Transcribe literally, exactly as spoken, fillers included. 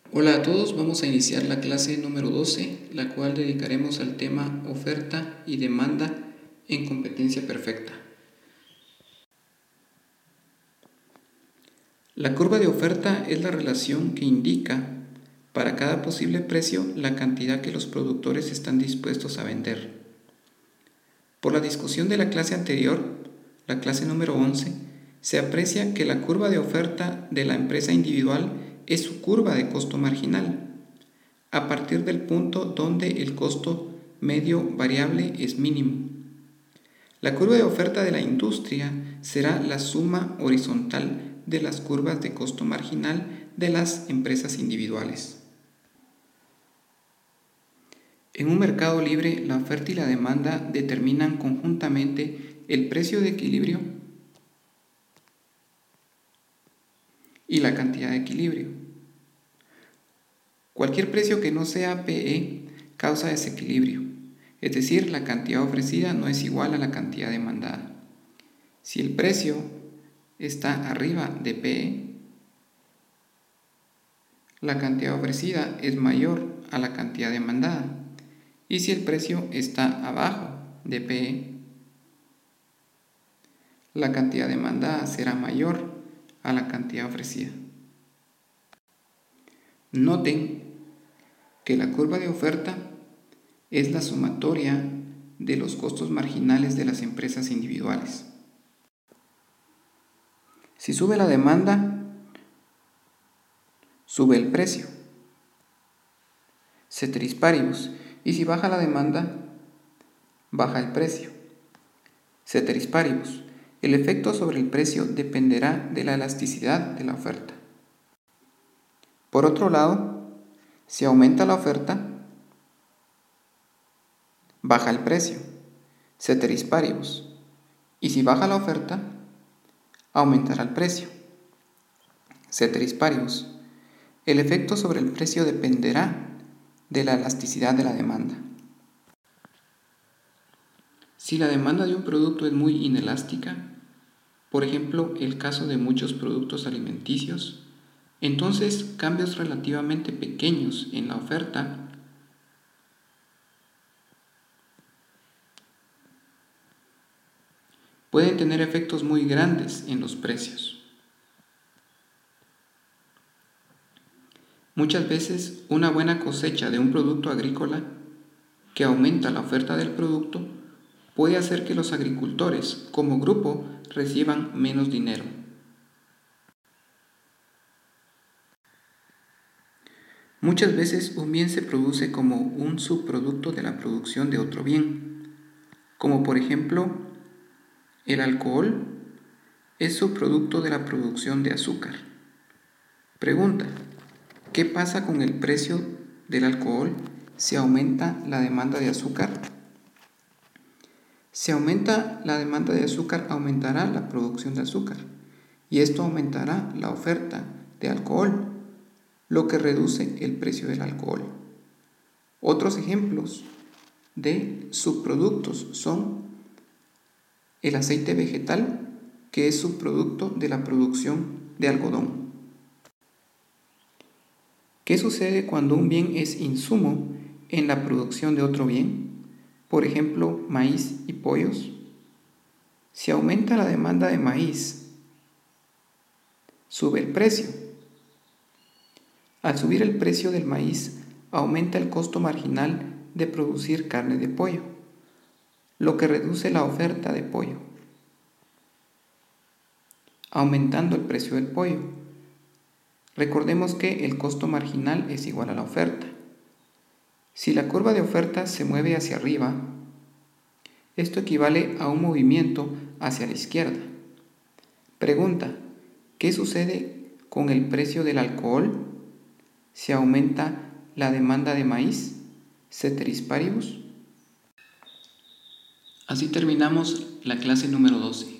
Hola a todos, vamos a iniciar la clase número doce, la cual dedicaremos al tema oferta y demanda en competencia perfecta. La curva de oferta es la relación que indica para cada posible precio la cantidad que los productores están dispuestos a vender. Por la discusión de la clase anterior, la clase número once, se aprecia que la curva de oferta de la empresa individual es su curva de costo marginal, a partir del punto donde el costo medio variable es mínimo. La curva de oferta de la industria será la suma horizontal de las curvas de costo marginal de las empresas individuales. En un mercado libre, la oferta y la demanda determinan conjuntamente el precio de equilibrio y la cantidad de equilibrio. Cualquier precio que no sea P E causa desequilibrio, es decir, la cantidad ofrecida no es igual a la cantidad demandada. Si el precio está arriba de P E, la cantidad ofrecida es mayor a la cantidad demandada. Y si el precio está abajo de P E, la cantidad demandada será mayor a la cantidad ofrecida. Noten que la curva de oferta es la sumatoria de los costos marginales de las empresas individuales. Si sube la demanda, sube el precio, ceteris paribus, y si baja la demanda, baja el precio, ceteris paribus. El efecto sobre el precio dependerá de la elasticidad de la oferta. Por otro lado, si aumenta la oferta, baja el precio, ceteris paribus, y si baja la oferta, aumentará el precio, ceteris paribus. El efecto sobre el precio dependerá de la elasticidad de la demanda. Si la demanda de un producto es muy inelástica, por ejemplo, el caso de muchos productos alimenticios, entonces cambios relativamente pequeños en la oferta pueden tener efectos muy grandes en los precios. Muchas veces una buena cosecha de un producto agrícola que aumenta la oferta del producto puede hacer que los agricultores, como grupo, reciban menos dinero. Muchas veces un bien se produce como un subproducto de la producción de otro bien, como por ejemplo el alcohol es subproducto de la producción de azúcar. Pregunta: ¿qué pasa con el precio del alcohol si aumenta la demanda de azúcar? Si aumenta la demanda de azúcar, aumentará la producción de azúcar y esto aumentará la oferta de alcohol, lo que reduce el precio del alcohol. Otros ejemplos de subproductos son el aceite vegetal, que es subproducto de la producción de algodón. ¿Qué sucede cuando un bien es insumo en la producción de otro bien? Por ejemplo, maíz y pollos. Si aumenta la demanda de maíz, sube el precio. Al subir el precio del maíz, aumenta el costo marginal de producir carne de pollo, lo que reduce la oferta de pollo, aumentando el precio del pollo. Recordemos que el costo marginal es igual a la oferta. Si la curva de oferta se mueve hacia arriba, esto equivale a un movimiento hacia la izquierda. Pregunta: ¿qué sucede con el precio del alcohol si aumenta la demanda de maíz? Ceteris paribus. Así terminamos la clase número doce.